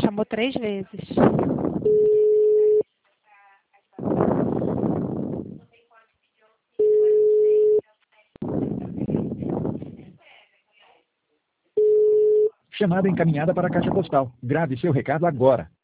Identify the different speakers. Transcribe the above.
Speaker 1: chamou 3 vezes.
Speaker 2: Chamada encaminhada para a caixa postal. Grave seu recado agora.